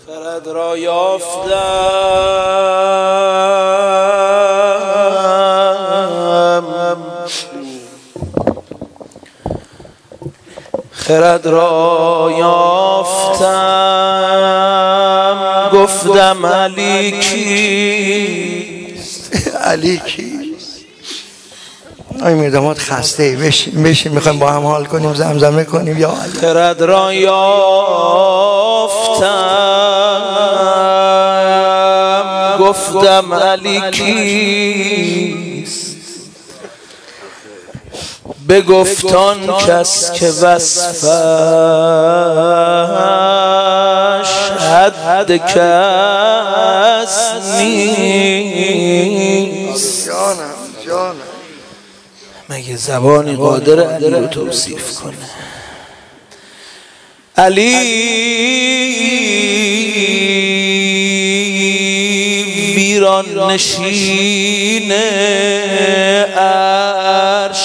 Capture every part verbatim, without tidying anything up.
خرد را یافتم خرد را یافتم گفتم علی کیست علی کیست آی میرداماد خسته ای بشین بشین میخوایم با هم حال کنیم زمزمه کنیم یا علی. خرد را یافتم گفتم علی کیست بگفتان کس که وصفش حد کس نیست. جانم جانم مگه زبانی قادر علی رو توصیف کنه؟ علی ویران نشین عرش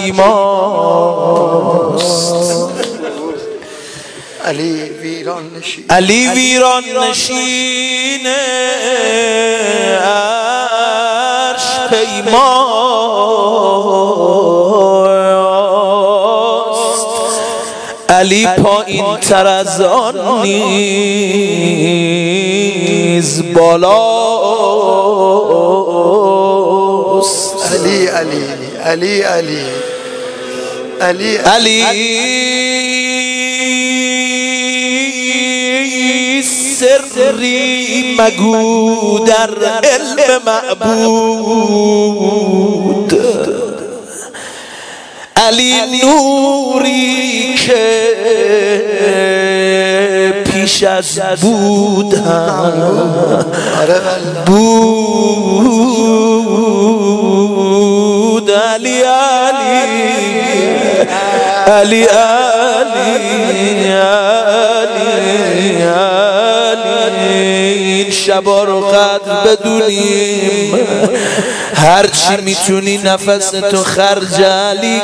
پیماست. علی ویران نشین علی ویران نشین عرش پیماست. علی پایین تر از آن نیز بالاست. علی علی علی علی علی علی سری مگو در علم معبود. علی نوری که پیش از بود هم بود. علی علی علی علی علی این شبا رو قدر بدونیم، هرچی میتونی نفس تو خرج علی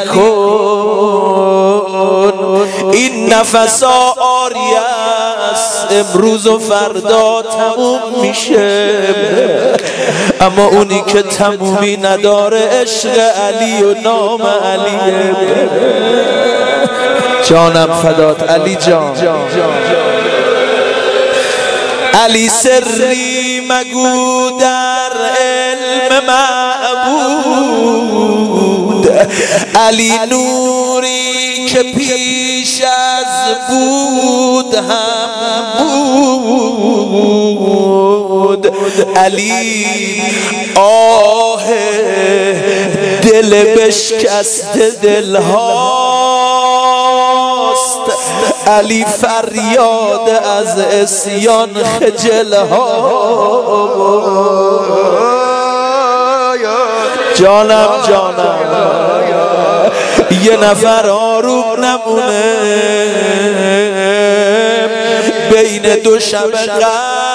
کن. این نفس ها آری است، امروز و فردا تموم میشه، اما اونی که تمومی نداره عشق علی و نام علیه. جانم فدات علی جان. علی سری مگو در علم معبود. علی نوری که پیش از بود هم بود. علی آه دل بشکسته دلهاست. علی فریاد از عصیان خجل ها. جانم جانم یه نفر آروم نمونه بین دو شب قدر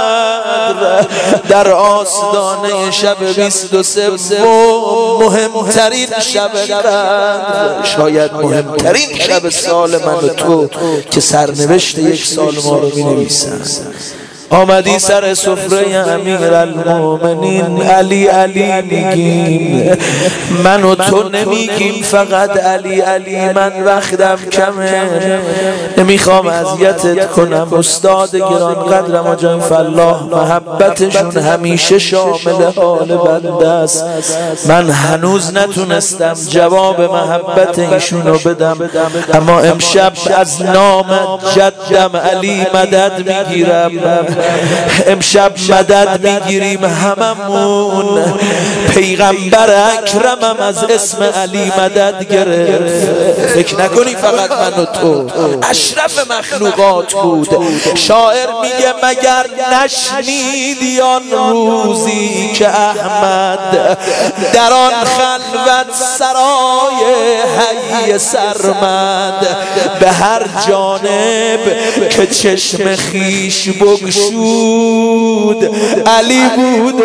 در آستانه شب بیست و سه مهمترین شب قدر، شاید مهمترین شب سال من و تو که سرنوشت یک سال ما رو می نویسن. آمدی سر سفره امیرالمومنین، علی علی میگیم، من و تو نمیگیم فقط علی علی. من وقتم کمه، نمیخوام اذیتت کنم. استاد گران قدرم و جان فلاح محبتشون همیشه شامل حال بنده است. من هنوز نتونستم جواب محبت ایشونو بدم، اما امشب از نام جدم علی مدد میگیرم. امشب مدد میگیریم هممون. پیغمبر اکرمم از اسم علی مدد گرفت. فکر نکنی فقط من و تو، اشرف مخلوقات بود. شاعر میگه مگر نشنیدی آن روزی که احمد در آن خلوت سرای حی سرمد به هر جانب که چشم خیش بگشود علی بود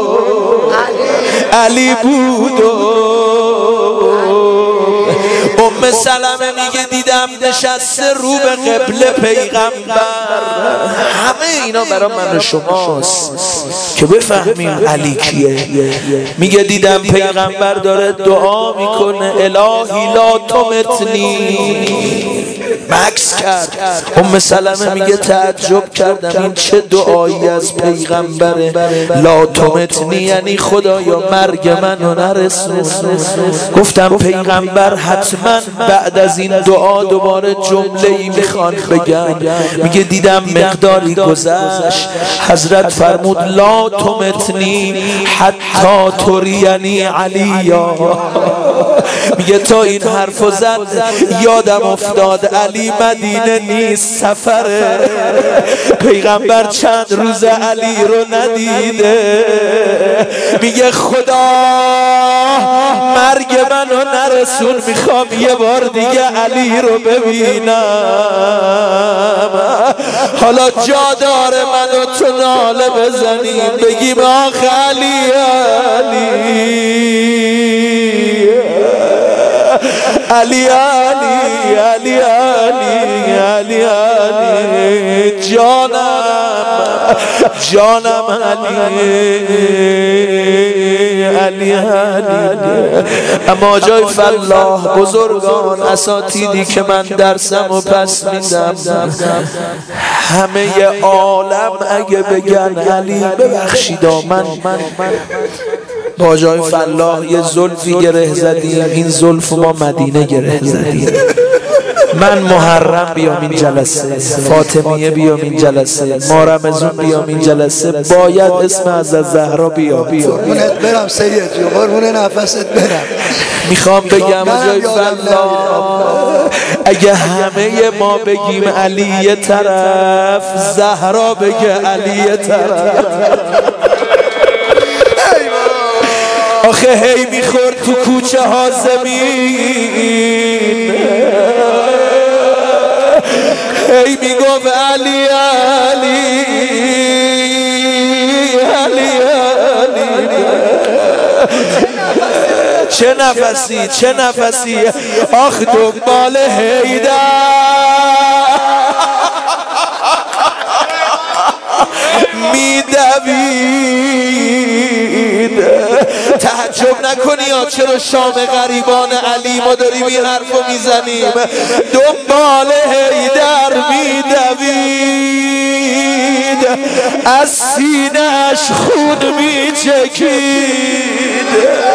علی بود. ام سلمه میگه دیدم نشسته رو به قبله پیغمبر. همه اینا برای من و شماست که بفهمیم علی کیه. میگه دیدم پیغمبر داره دعا میکنه الهی لا تمتنی. مکس کرد. ام سلمه میگه تعجب کردم این چه دعایی از پیغمبره. لا تمتنی یعنی خدایا مرگ منو نرسون. گفتم پیغمبر حتما بعد از این دعا دوباره جمله ای میخوان بگن. میگه دیدم مقداری گذشت حضرت فرمود لا تمتنی حتی ترینی علیا. میگه تا این حرفو زد یادم افتاد علی مدینه نیست سفره. پیغمبر چند روز علی رو ندیده. میگه خدا مرگ منو نرسون میخوام یه بار دیگه علی رو ببینم. حالا جا داره منو تو ناله بزنیم بگیم آخ علی علی علی علی علی علی علی علی جانم جانم علی علی علی. اما جای فلاح بزرگان اساتیدی که من درسم و پس میدم همه عالم اگه بگن علی ببخشید من با جای فلاح یه زلفی گره زدیم. این زلف ما مدینه گره زدیم. من محرم بیام این جلسه، فاطمیه بیام این جلسه، ما رمضان بیام این جلسه، باید اسم از زهرا بیام. قربونت برم سید جو، قربون نفست برم. میخوام بگم جای فلاح اگه همه ما بگیم علی یه طرف، زهرا بگه علی یه طرف. آخه هی میخورد تو کوچه ها زمین، هی میگفت علی علی علی علی. چه نفسی چه نفسی آخ دنبال حیدر میدوید. تعجب نکنی یا چرا شام غریبان علی ما داریم این حرفو میزنیم. دنبال حیدر میدوید، از سینه‌اش خون میچکید.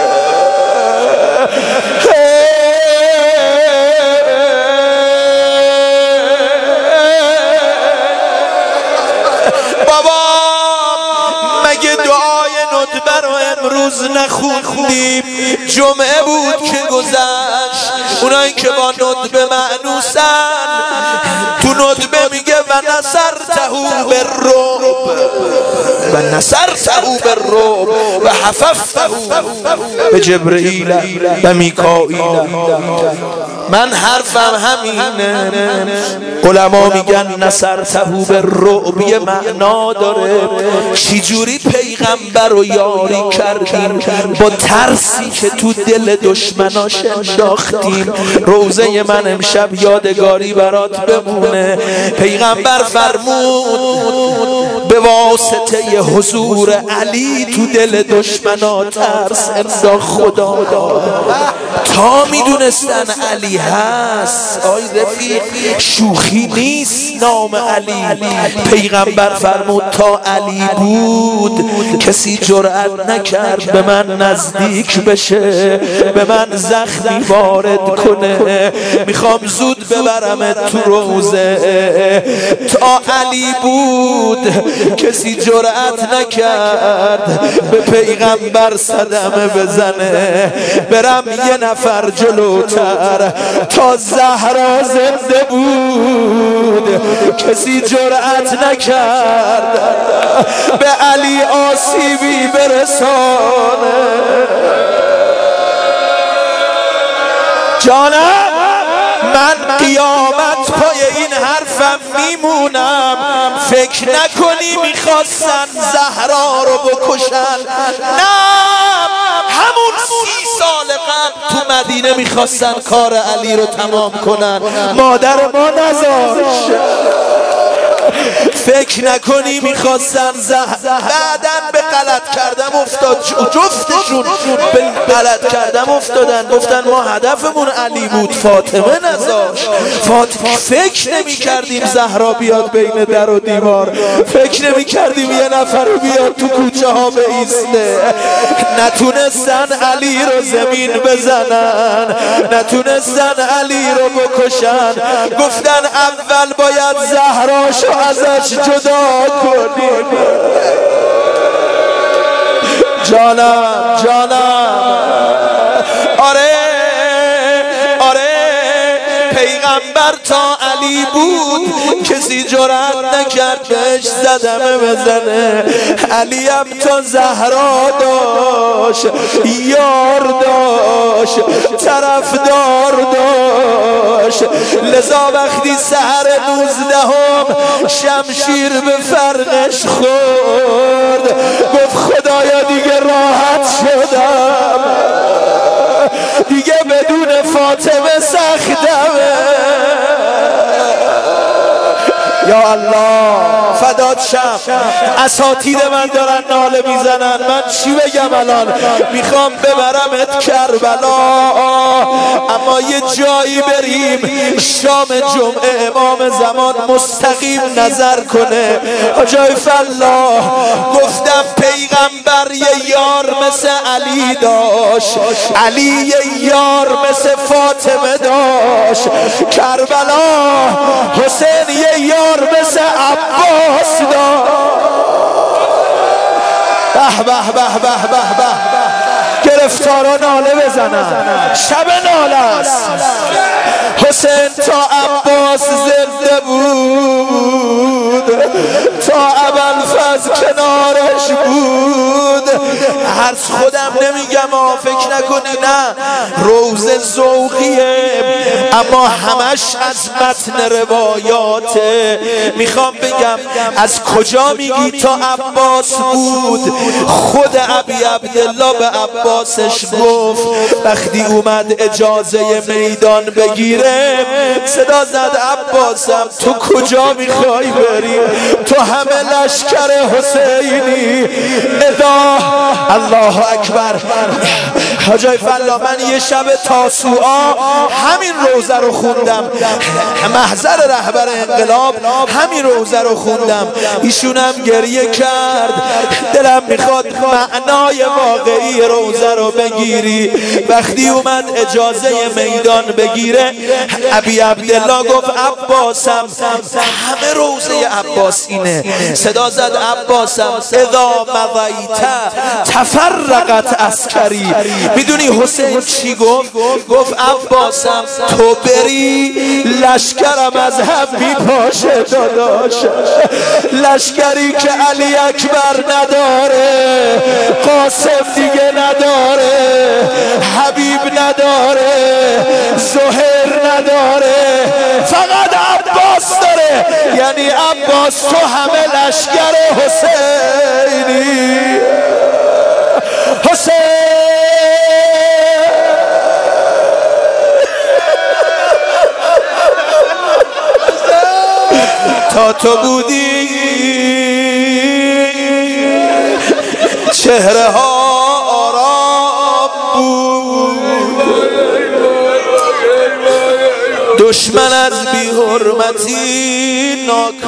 بابا مگه دعای ندبه رو امروز نخوندیم؟ جمعه بود که گذشت. اونایی که با ندبه معنوسن تو ندبه میگه و نصرته بالرعب و نصرته بالرعب و حفظته به جبرئیل و میکائیل. من حرفم همینه. علما میگن نصرته بالرعب یه معنا داره. چجوری پیغمبر رو یاری کردیم با ترسی که تو دل دشمناش انداختیم. روزه من امشب یادگاری برات بمونه. پیغمبر فرمود به واسطه حضور علی تو دل دشمنا ترس انداخت خدا. تا میدونستن علی هست آی رفیق شوخی نیست نام علی. پیغمبر فرمود تا علی بود کسی جرأت نکرد به من نزدیک بشه، به من زخمی وارد کنه. میخوام زود ببرم تو روزه. تا علی بود کسی جرأت نکرد به پیغمبر صدمه بزنه. برم یه نفر جلوتر. تا زهرا زنده بود کسی جرأت نکرد به علی آسیبی برسانه. جانم من قیامت پای این حرفم میمونم. فکر نکنی میخواستن زهرا رو بکشن، نه همون سی سال قبل تو مدینه میخواستن کار علی رو تمام کنن، مادر ما نذاشت. فکر نکنی میخواستن زهر، بعدن به غلط کردم افتاد، جفتشون به غلط کردم افتادن. گفتن ما هدفمون علی بود، فاطمه نذاشت. فاطمه فکر نمی کردیم زهرا بیاد بین در و دیوار، فکر نمی کردیم یه نفر بیاد تو کوچه ها بایسته. نتونستن علی رو زمین بزنن، نتونستن علی رو بکشن. گفتن اول باید زهراشو ازش جدا کنیم. جانم جانم، آره آره، پیغمبر تا علی بود کسی جرأت نکرد بهش زدمه بزنه. علی هم تا زهرا داشت، یار داشت، طرفدار داشت. لذا وقتی سحر نوزدهم شمشیر به فرقش خورد، گفت خدایا دیگه راحت شدم، دیگه بدون فاطمه سختمه. یا الله فدات شم. اساتید من دارن ناله میزنن، من چی بگم الان؟ میخوام ببرمت کربلا، اما یه جایی بریم شام جمعه امام زمان مستقیم نظر کنه. جای فلاح گفتم پیغمبر یه یار مثل علی داشت، علی یه یار مثل فاطمه داشت، کربلا حسین یه یار مثل عباس داشت. به به به به به به، گرفتارا ناله بزنن، شب ناله است. حسین تا عباس زنده بود، تا ابوالفضل کنارش بود. هر خودم نمیگم ها، فکر نکنی نه، روزه ذوقیه اما همش از متن روایاته. میخوام بگم از کجا میگی تا عباس بود؟ خود ابی عبدالله به عباسش گفت وقتی اومد اجازه میدان بگیره، صدا زد عباسم تو کجا میخوای بری؟ تو همه لشکر حسینی. ادا الله اکبر. حاجای فلا من یه شب تاسوعا همین روزه رو خوندم، محضر رهبر انقلاب همین روزه رو خوندم. ایشونم گریه کرد. دلم میخواد معنای واقعی روزه رو بگیری. وقتی اومد اجازه میدان بگیره، ابی عبدالله گفت عباسم، همه روزه عباس اینه. صدا زد عباسم اذا مضیت تفرقت عسکری. میدونی حسین چی گفت؟ گفت عباسم تو بری لشکرم از هم میپاشه داداش. لشکری که علی اکبر نداره، قاسم دیگه نداره، حبیب نداره، زهیر نداره، فقط عباس داره. یعنی عباس تو همه لشکر حسینی. حسین تا تو بودی چهره ها آرام بود، دشمن از بی حرمتی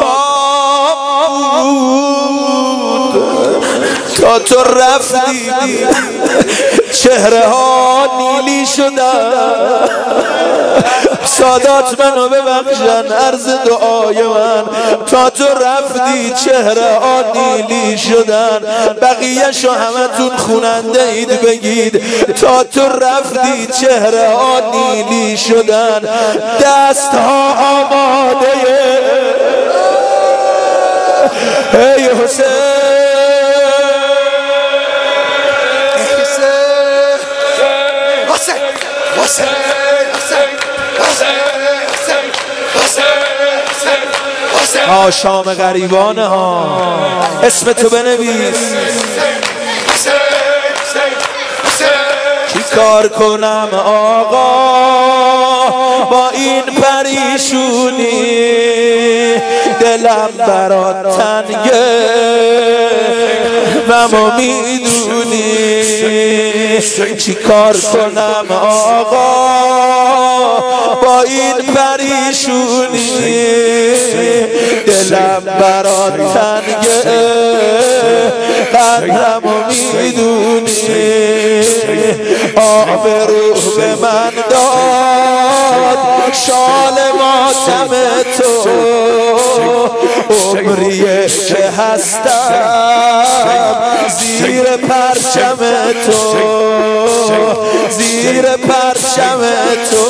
ناکام بود. تا تو رفتی چهره ها نیلی شدن. سادات منو ببخشن عرض دعای من، تا تو رفتی چهره ها نیلی شدن. بقیه شو همه تون خوننده اید بگید تا تو رفتی چهره ها نیلی شدن. دست ها آماده ای حسین. ها شام غریبانه ها، اسم تو بنویس. کی چیکار کنم آقا با این پریشونی دلم برات تنگه و ما میدونی چیکار کنم آقا با این پریشونی دلم برات تنگه قدرمو میدونی آبرو به من داد شال ماتم تو عمریه که هستم زیر پرچم تو زیر پرچم تو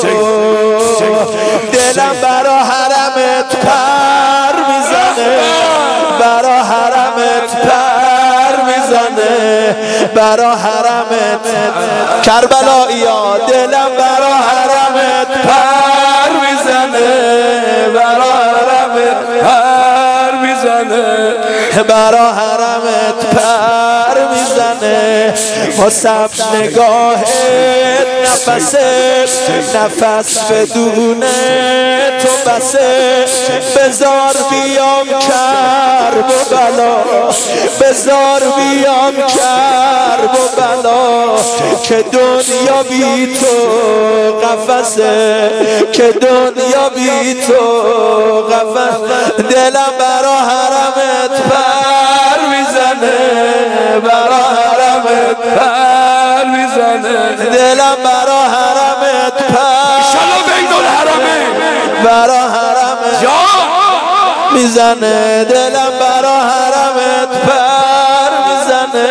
دلم برا حرمت پر میزنه برا حرمت پر میزنه برا حرمت کربلایی‌ها دلم برا حرمت پر میزنه برا حرمت پر میزنه برا حرمت پر میزنه واسه نگاهت نفس نفس بدونه تو بسه بزار بیام کرب و بلا بزار بیام کرب و بلا که دنیا بی تو قفسه که دنیا بی تو قفس دلم برا حرمت پر میزنه برا حرمت پر میزنه دلم برا حرمت پر شلا بین الحرمه برا حرمت میزنه دلم برا حرمت پر میزنه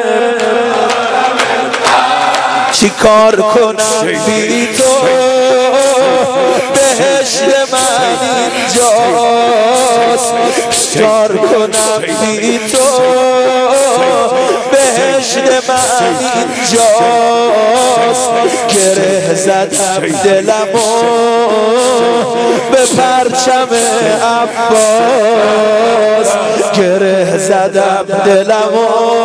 چی کار کنم بی تو بهشت من اینجاست چیکار کنم بی تو بهشت من اینجاست گره زدم دلمو به پرچم عباس گره زدم دلمو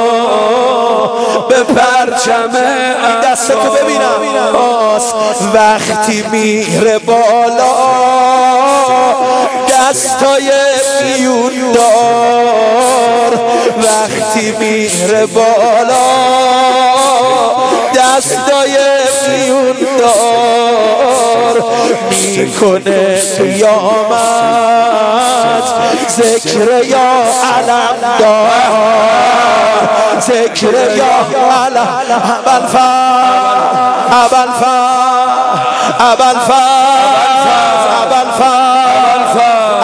به پرچم این دستتو ببینم وقتی میره بالا دستای میون دار وقتی میره بالا دستای میون دار میکنه قیامت ذکر یا علم دار ذکر یا علم ابوالفضل ابوالفضل ابوالفضل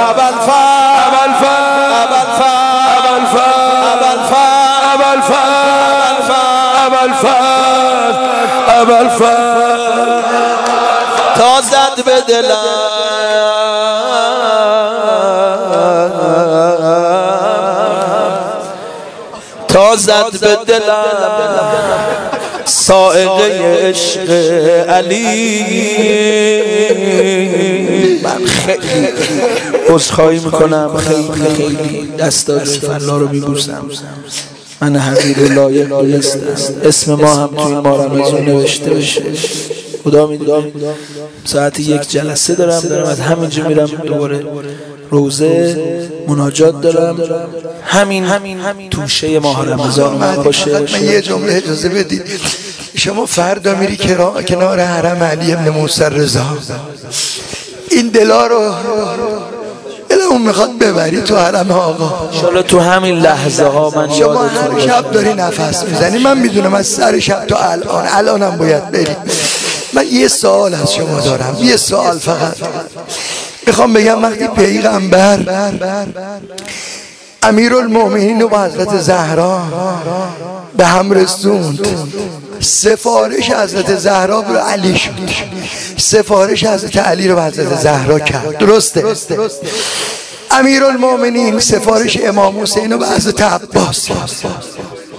تا زد به دلم تا زد به دلم سائقه عشق علی من خیلی عذرخواهی میکنم خیلی خیلی دستای فلا رو میبوسم من حقیر و لایق دونستم اسم ما هم توی ما رمضان نوشته بشه خدا میدونم ساعت یک جلسه دارم دارم از همینجا میرم دوباره روزه مناجات دارم همین همین توشه ماه رمضان من باشه من یه جمله اجازه بدید شما فردا میری کنار حرم علی ابن موسی رضا این دلا رو دلمون میخواد ببری تو حرم آقا انشالله تو همین لحظه ها من شما هر شب داری نفس میزنی من میدونم از سر شب تا الان الانم باید بری من یه سوال از شما دارم یه سوال فقط میخوام بگم وقتی پیغمبر امیرالمومنین و با حضرت زهرا به هم رسوند سفارش حضرت زهرا رو علی شد سفارش حضرت علی رو به حضرت زهرا کرد درسته امیرالمومنین سفارش امام حسین رو به حضرت عباس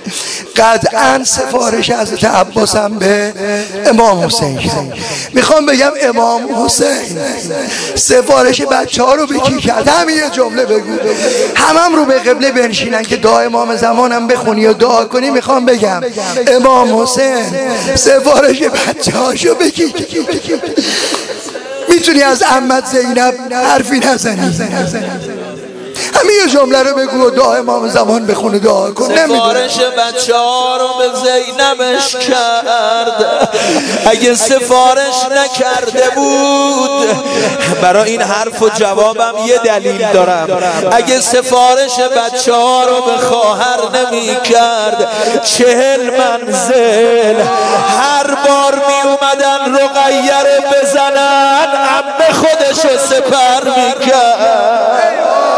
قطعا سفارش حضرت عباس هم به امام حسین کرد. میخوام بگم امام حسین سفارش بچه ها رو به کی کرد؟ همین یه جمله بگو. همم هم رو به قبله بنشینن که دعا امام زمانم بخونی و دعا کنی. میخوام بگم امام حسین سفارش بچه هاشو به کی کرد؟ میتونی از عمت زینب حرفی نزنی؟ همین یه جمله رو بگو و دعا امام زمان بخونه دعا کن. سفارش بچه ها رو به زینبش کرد. اگه سفارش نکرده بود، برای این حرف و جوابم یه دلیل دارم، اگه سفارش بچه ها رو به خواهر نمی کرد، چهل منزل هر بار می اومدن رقیه رو بزنن عمه خودش سپر می کرد.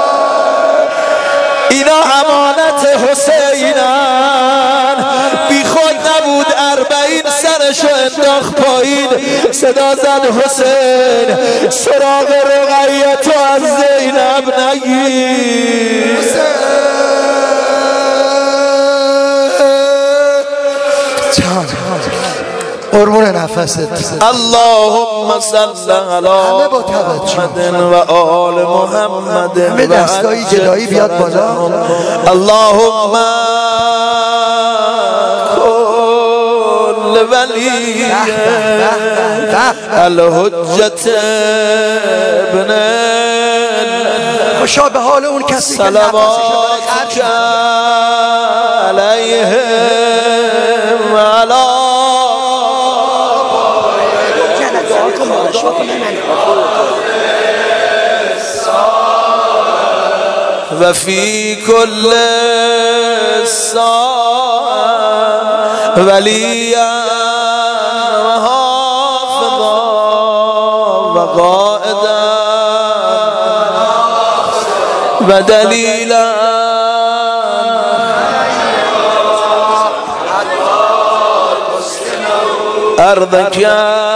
اینا امانت حسینن، بی خود نبود اربعین سرشو انداخت پایین، صدا زد حسین سراغ رقیه تو از زینب نگیر. قربون نفست. اللهم صل علی محمد و آل محمد. همه دستای جدایی بیاد بالا. اللهم کل ولی الحجت ابن مشابه حال اون کسی که صلواتک علیهم و علی و فی کل ساعة ولیا و حافظا و قائدا و دلیلا أرضك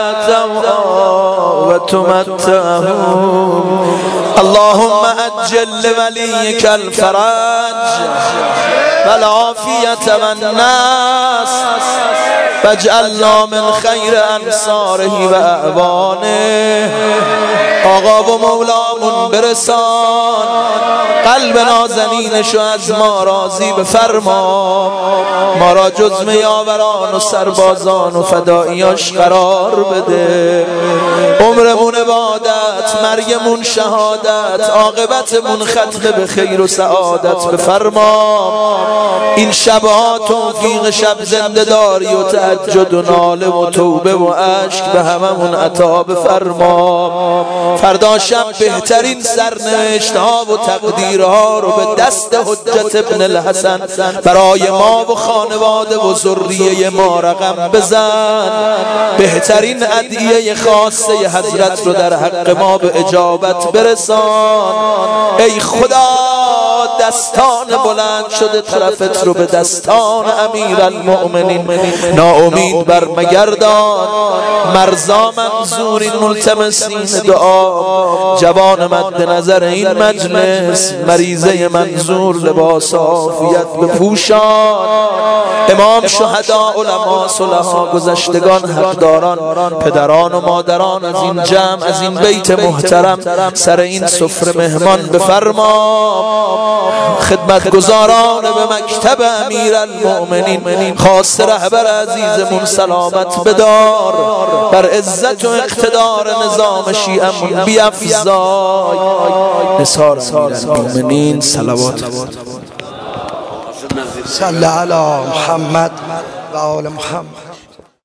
و تمتعهم. اللهم أجل لوليك الفرج والعافية والناس واجعلنا من خیر انصاره و اعوانه. آقا و مولامون برسان، قلب نازنینشو از ما راضی بفرما، ما را جزم یاوران و سربازان و فداییاش قرار بده. عمرمون عبادت، مرگمون شهادت، عاقبتمون ختم به خیر و سعادت بفرما. این شبها توفیق شب زنده داری و تهجد و ناله و توبه و عشق به هممون عطا بفرما. فردا شب بهترین سرنوشت ها و تقدیرها رو به دست حجت ابن الحسن برای ما و خانواده و ذریه ما رقم بزن. بهترین ادعیه خاصه حضرت رو در حق ما به اجابت برسان. ای خدا دستان بلند شده طرفت رو به دستان امیر المؤمنین ناامید بر مگردان. مرزا منظورین ملتمسین دعا، جوان مد نظر این مجلس مریضه منظور لباس عافیت بپوشان. امام شهدا، علما، صلحا، گذشتگان، حقداران، پدران و مادران از این جمع، از این بیت محترم سر این سفره مهمان بفرما. خدمتگزاران به مکتب امیر المؤمنین، خاص رهبر عزیزمون سلامت بدار، بر عزت و اقتدار نظام شیعمون بیفزای. نثار امیر المؤمنین صلوات صلی علی محمد و آل محمد.